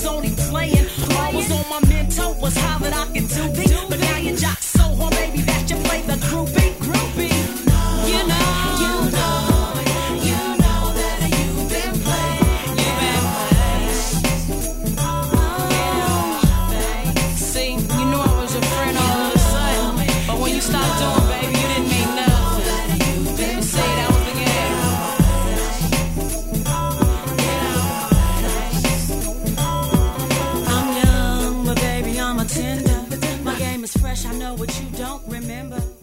was only playing. All was on my mental was how that I can do thee. But now you jock so hard, baby, that you play the groupie. You know that you've been playing. See, you know I was your friend all of a sudden, but when you stopped doing, baby, you didn't mean nothing. You see, that was the game. I'm young, but baby, I'm a tender. My game is fresh, I know what you don't remember.